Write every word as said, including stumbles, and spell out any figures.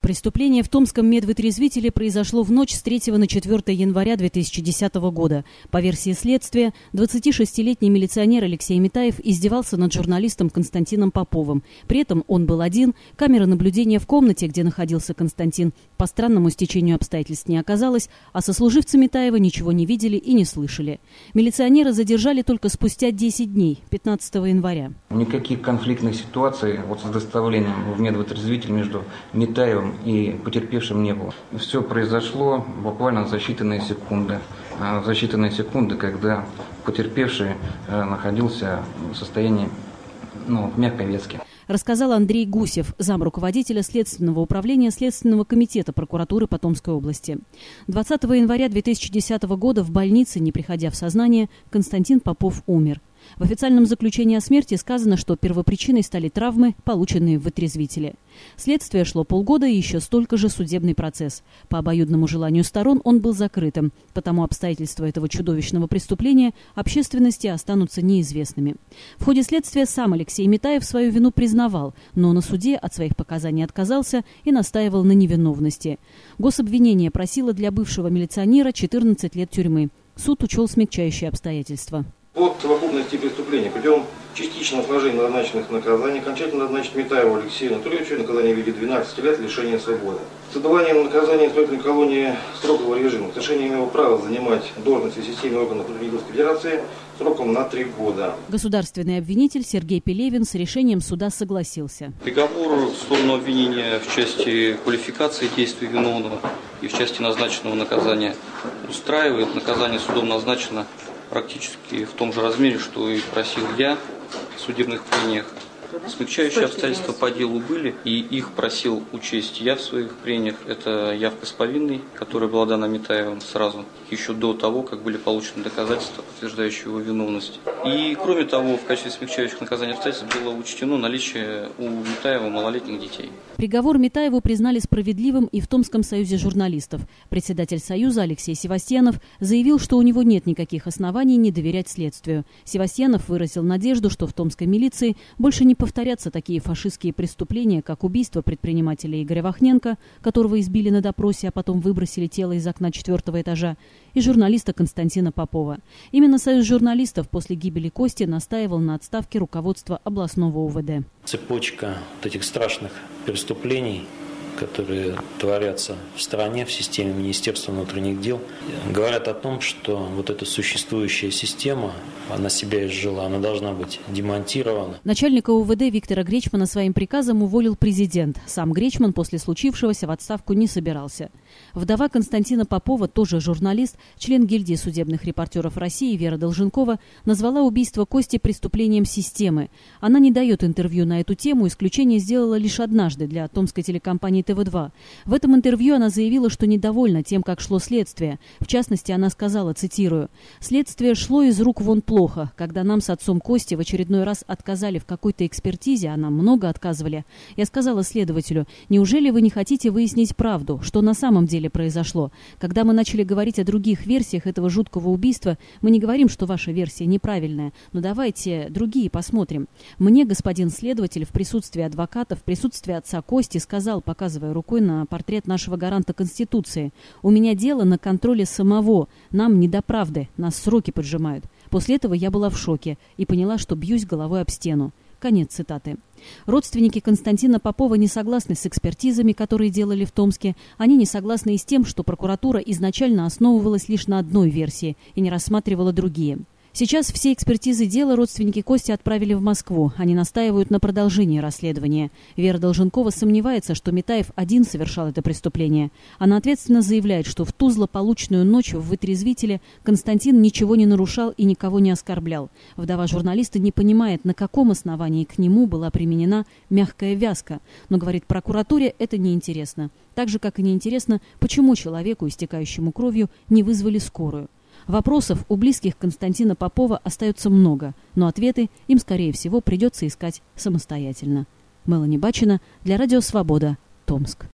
Преступление в Томском медвытрезвителе произошло в ночь с третьего на четвёртое января две тысячи десятого года. По версии следствия, двадцатишестилетний милиционер Алексей Митаев издевался над журналистом Константином Поповым. При этом он был один, камера наблюдения в комнате, где находился Константин, по странному стечению обстоятельств не оказалось, а сослуживцы Митаева ничего не видели и не слышали. Милиционера задержали только спустя десять дней, пятнадцатого января. Никаких конфликтных ситуаций вот с доставлением в медвытрезвитель между Митаевым и потерпевшим не было. Все произошло буквально за считанные секунды. За считанные секунды, когда потерпевший находился в состоянии ну, в мягкой веске. Рассказал Андрей Гусев, замруководителя Следственного управления Следственного комитета прокуратуры по Томской области. двадцатого января две тысячи десятого года в больнице, не приходя в сознание, Константин Попов умер. В официальном заключении о смерти сказано, что первопричиной стали травмы, полученные в вытрезвителе. Следствие шло полгода и еще столько же судебный процесс. По обоюдному желанию сторон он был закрытым, потому обстоятельства этого чудовищного преступления общественности останутся неизвестными. В ходе следствия сам Алексей Митаев свою вину признавал, но на суде от своих показаний отказался и настаивал на невиновности. Гособвинение просило для бывшего милиционера четырнадцать лет тюрьмы. Суд учел смягчающие обстоятельства. По совокупности преступлений путем частичного сложения назначенных наказаний окончательно назначить Митаеву Алексею Анатольевичу наказание в виде двенадцати лет лишения свободы. С отбыванием наказания исправительной колонии срокового режима с лишением его права занимать должности в системе органов Российской Федерации сроком на три года. Государственный обвинитель Сергей Пелевин с решением суда согласился. Приговор в сторону обвинения в части квалификации действий виновного и в части назначенного наказания устраивает. Наказание судом назначено практически в том же размере, что и просил я в судебных прениях. Смягчающие обстоятельства по делу были, и их просил учесть я в своих прениях. Это явка с повинной, которая была дана Митаевым сразу, еще до того, как были получены доказательства, подтверждающие его виновность. И, кроме того, в качестве смягчающих наказаний обстоятельств было учтено наличие у Митаева малолетних детей. Приговор Митаеву признали справедливым и в Томском союзе журналистов. Председатель союза Алексей Севастьянов заявил, что у него нет никаких оснований не доверять следствию. Севастьянов выразил надежду, что в томской милиции больше не повторятся такие фашистские преступления, как убийство предпринимателя Игоря Вахненко, которого избили на допросе, а потом выбросили тело из окна четвертого этажа, и журналиста Константина Попова. Именно союз журналистов после гибели Кости настаивал на отставке руководства областного УВД. Цепочка вот этих страшных преступлений, которые творятся в стране, в системе Министерства внутренних дел, говорят о том, что вот эта существующая система, она себя изжила, она должна быть демонтирована. Начальника УВД Виктора Гречмана своим приказом уволил президент. Сам Гречман после случившегося в отставку не собирался. Вдова Константина Попова, тоже журналист, член гильдии судебных репортеров России Вера Долженкова, назвала убийство Кости преступлением системы. Она не дает интервью на эту тему, исключение сделала лишь однажды для томской телекомпании тэ вэ два. В этом интервью она заявила, что недовольна тем, как шло следствие. В частности, она сказала, цитирую, «Следствие шло из рук вон плохо. Когда нам с отцом Кости в очередной раз отказали в какой-то экспертизе, а нам много отказывали, я сказала следователю, неужели вы не хотите выяснить правду, что на самом деле произошло? Когда мы начали говорить о других версиях этого жуткого убийства, мы не говорим, что ваша версия неправильная, но давайте другие посмотрим. Мне господин следователь в присутствии адвоката, в присутствии отца Кости сказал, показывая рукой на портрет нашего гаранта Конституции, у меня дело на контроле самого, нам не до правды, нас сроки поджимают. После этого я была в шоке и поняла, что бьюсь головой об стену». Конец цитаты. Родственники Константина Попова не согласны с экспертизами, которые делали в Томске. Они не согласны и с тем, что прокуратура изначально основывалась лишь на одной версии и не рассматривала другие. Сейчас все экспертизы дела родственники Кости отправили в Москву. Они настаивают на продолжении расследования. Вера Долженкова сомневается, что Митаев один совершал это преступление. Она ответственно заявляет, что в ту злополучную ночь в вытрезвителе Константин ничего не нарушал и никого не оскорблял. Вдова журналиста не понимает, на каком основании к нему была применена мягкая вязка. Но, говорит, прокуратуре это неинтересно. Так же, как и неинтересно, почему человеку, истекающему кровью, не вызвали скорую. Вопросов у близких Константина Попова остается много, но ответы им, скорее всего, придется искать самостоятельно. Мелани Бачина для Радио Свобода, Томск.